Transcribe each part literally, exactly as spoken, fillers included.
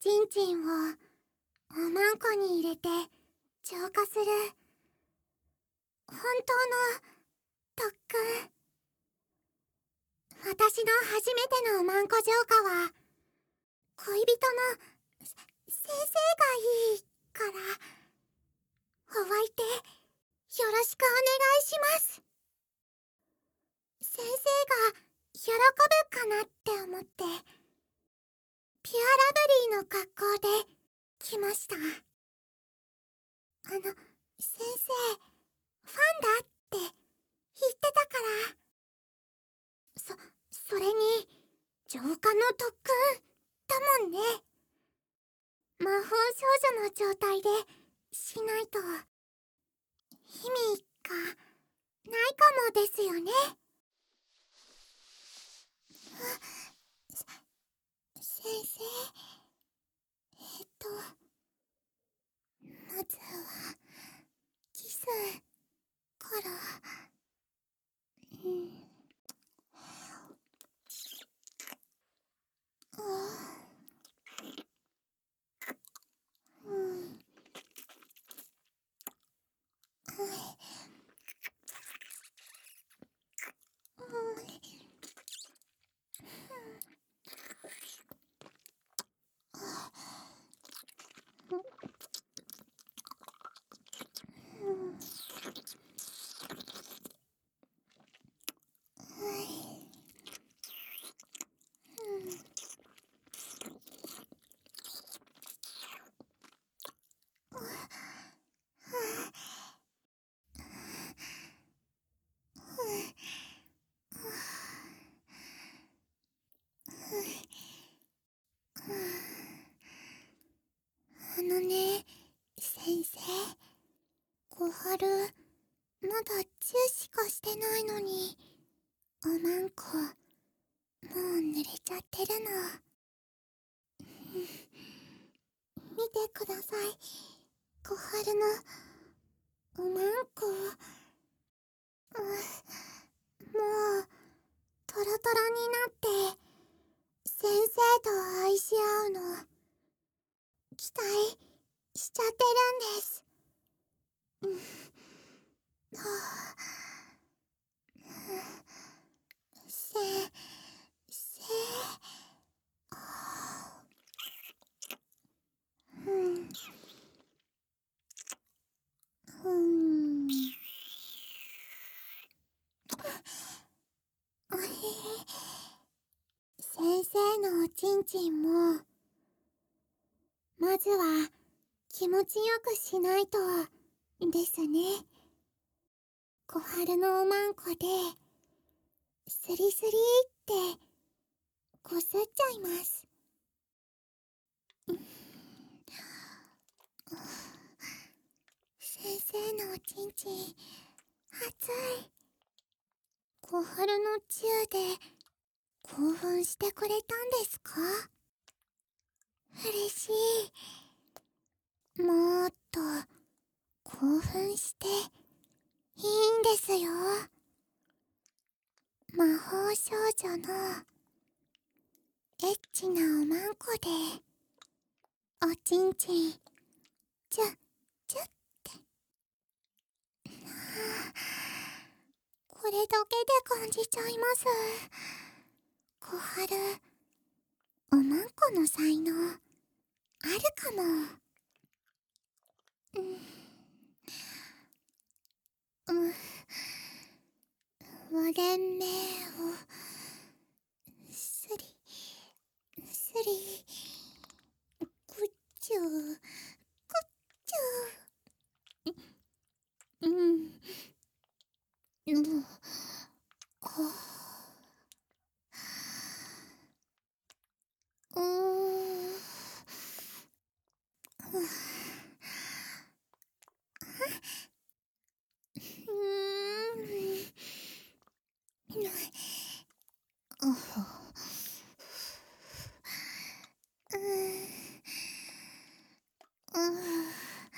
ちんちんをおまんこに入れて浄化する本当の特訓。私の初めてのおまんこ浄化は恋人の先生がいいからお相手よろしくお願いします。先生が喜ぶかなって思ってピュアラブリーの格好で来ました。あの、先生、ファンだって言ってたから。そ、それに、浄化の特訓だもんね。魔法少女の状態でしないと意味がないかもですよね。先生、えっと、まずはキスから、うん、あうん、はい、うん、うん、はい、うん、あのね、先生、小春、まだチューしかしてないのに、おまんこ、もう濡れちゃってるの。見てください、小春の、おまんこ。う、もう、トロトロになって、先生と愛し合うの、期待しちゃってるんです。うん、はあ、せ、せ、あー、うん、うん。あへへ、先生のおちんちんも、まずは気持ちよくしないとですね。小春のおまんこで、スリスリってこすっちゃいます。先生のおちんちん、熱い。小春のチューで興奮してくれたんですか？嬉しい。もっと興奮していいんですよ。魔法少女のエッチなおまんこでおちんちんチュッチュッって。はあ、これだけで感じちゃいます。小春、おまんこの才能あるかも。うん、うん、割れ目をすりすり、くっちゅうくっちゅう、うん、うん、あうーん、うーん、あほ、うーん、うーん、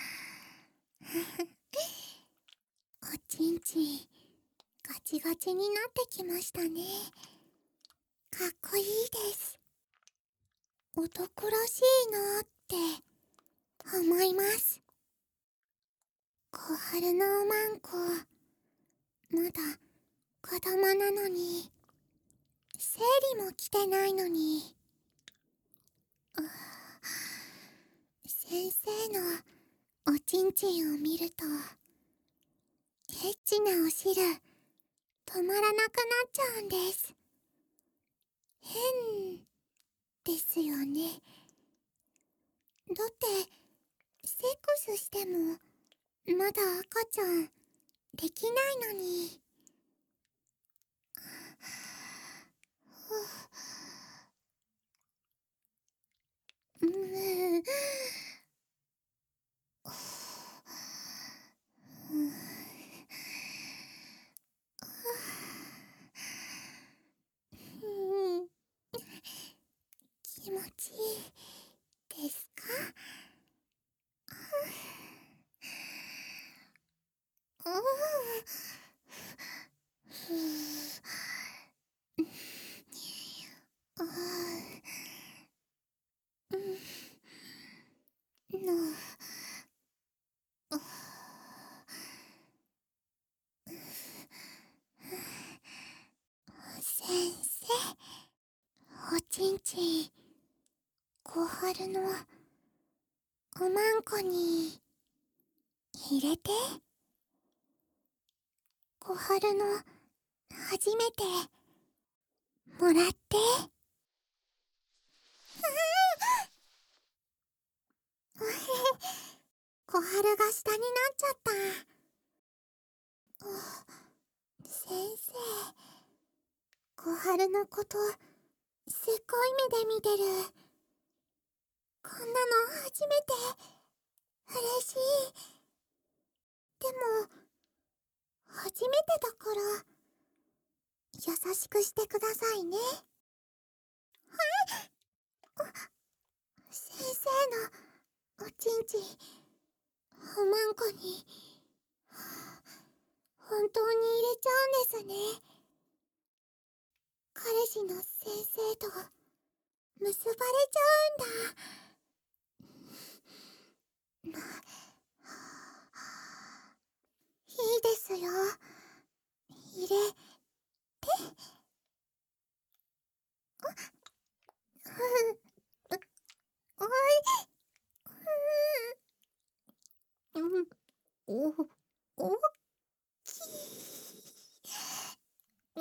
おちんちんガチガチになってきましたね。かっこいいです。お男らしいなって思います。小春のおまんこ、まだ子供なのに、生理も来てないのに。う先生のおちんちんを見ると、エッチなお汁止まらなくなっちゃうんです。変ですよね。だってセックスしてもまだ赤ちゃんできないのに。うーうん気持ちいいですか？うんあーの先生、おちんちん小春のおまんこに入れて。小春の初めてもらって。うへ小春が下になっちゃった。先生、小春のことすっごい目で見てる。こんなの初めて。嬉しい。でも初めてだから優しくしてくださいね。先生のおちんちんおまんこに本当に入れちゃうんですね。彼氏の先生と結ばれちゃうんだ。いいですよ。入れて。おい、うん、お、おっきい。うん、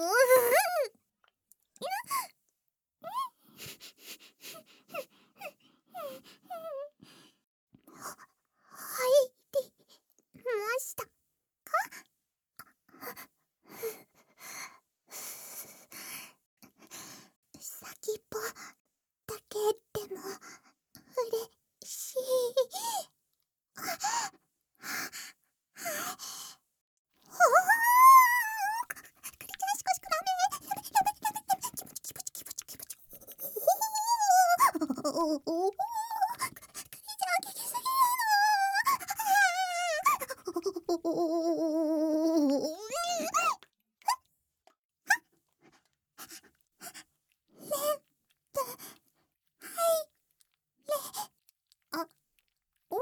入りましたか？先っぽだけでも嬉しい。おーくりちゃんしこしこダメ。やめやめやめやめ。気持ち気持ち気持ち気持ち。おおおおくりちゃん聞きすぎやろ。おおレンプはいレあ奥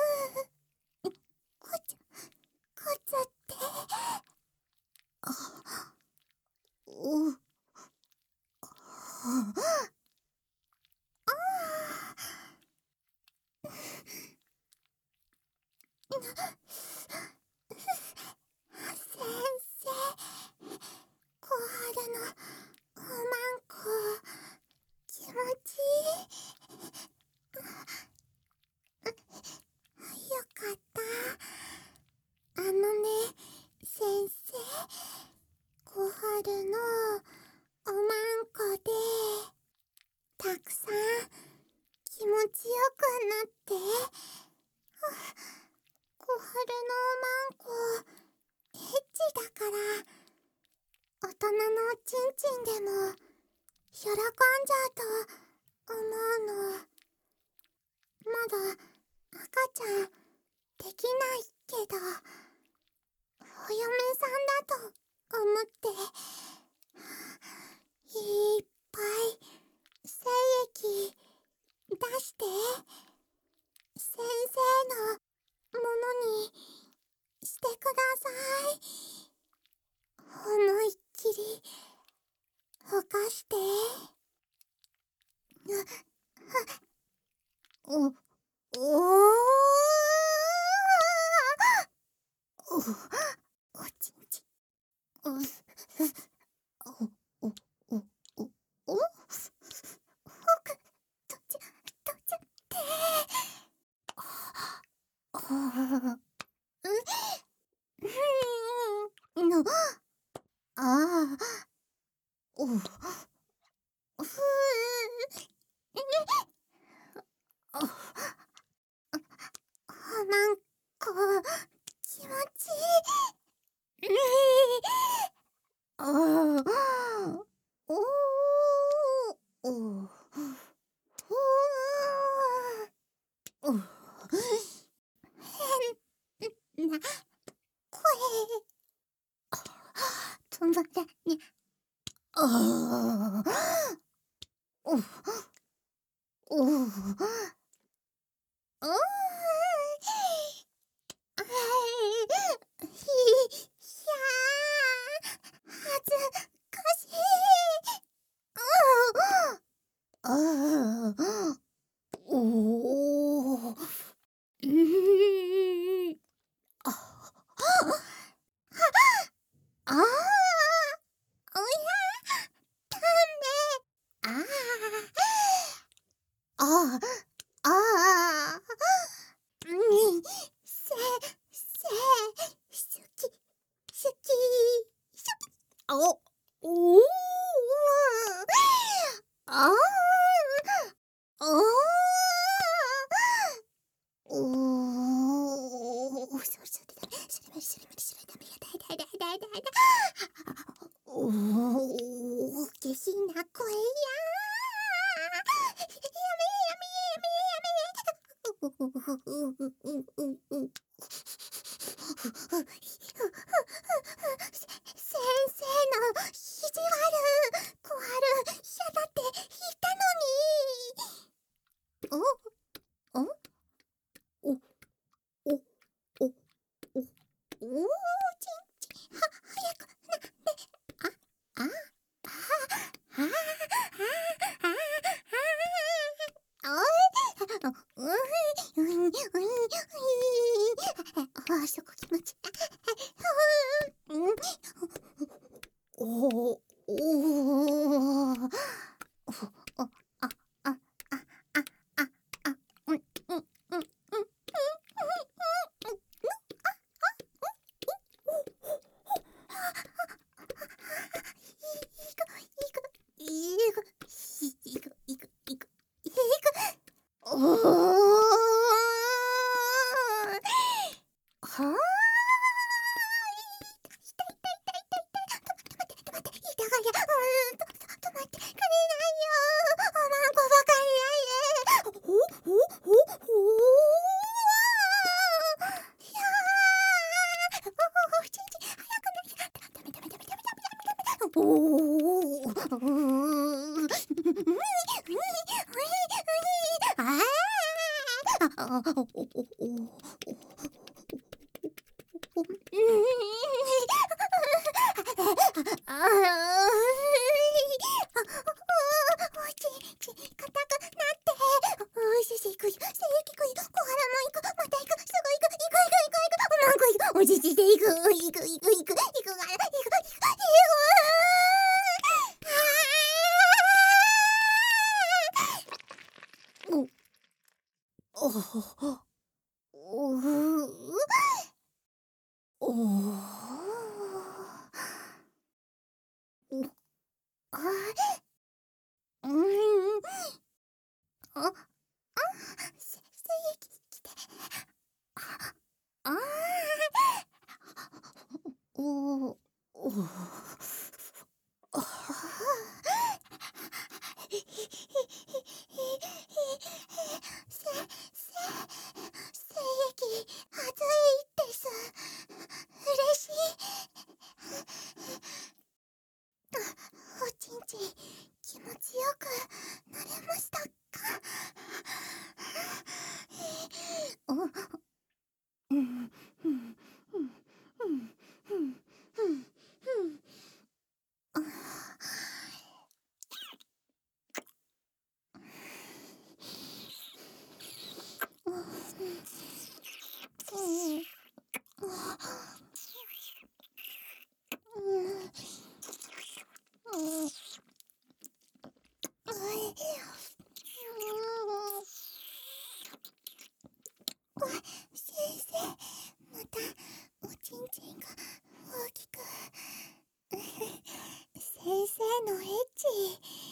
こつこつってあおあ先生、小春のおまんこ気持ちいい。よかった。あのね、先生、小春のおまんこでたくさん気持ちよくなって。小春のおまんこエッチだから大人のおちんちんでも喜んじゃうと思うの。まだ赤ちゃんできないけどお嫁さんだと思っていっぱい精液ほかして。お、おー。お、おちんちん。お、お、お、お、お、お、ほく、とちゃ、とちゃって。ああ、うん、の、ああ、お、ふう、あ、なんか、気持ちいい。ああ、おお、お、ふう、お、変な声。止まらね。ああ、お、お、おー、あい、ひ、ひゃー、恥ずかしい。ああ、おお、うーん、あ、ああ、おや、ダメ。ああ、ああ、ああ、に、せ、せ、すき、すき、しゅ、お、おお、ああ、ああ、おお、そ、それだめ、それまで、それまで、それダメや、だいだいだいだいだいだ。おお、下品な声や。やめやめやめやめ。ううううううう。せ、先生の意地悪、小春、嫌だって言ったのに。お、お、お、お、お、お、お、おーちんちん、は、早く、な、ね、あ、あ、あ、あ、あ、あ、あ、あ、おい、うん、うん、うん、あ、そこ気持ちいい。うん、おお、おお、お、あ、あ、あ、あ、あ、あ、うん、うん、うん、うん、うん、いく、いく、いく、いく、いく、いく、おお、はあ、痛い痛い痛い痛い痛い、止まって止まって止まって、痛がりゃ、うーん、と、と、止まってくれないよ、おまんこばかりやいで、ほ、ほ、ほ、ほー、いやー、おお、ちんちん、早くなきゃ、ダメダメダメダメダメダメダメ、おお、うーん、うい、うい、うい、うい、あー、あ、お、お、お、お、お、うん、ああ、おちち、硬くなって、おいしい、行くよ、せいきくよ、小腹も行く、また行く、すぐ行く、行く、行く、行く、行く、おまんこ行く、おじじで行く、行く、行く、行く、行くから、行く、行く、行く、お、お、お、お、お、あ、うん、あ、あ、せ、精液来て、あ、あー、お、お、あ、ひ、ひ、ひ、ひ、ひ、せ、せ、精液、熱いです。嬉しい。おちんちん、気持ちよくなれましたか？お、うん、うん、うん、うん、うん、うん、うん、うん。 し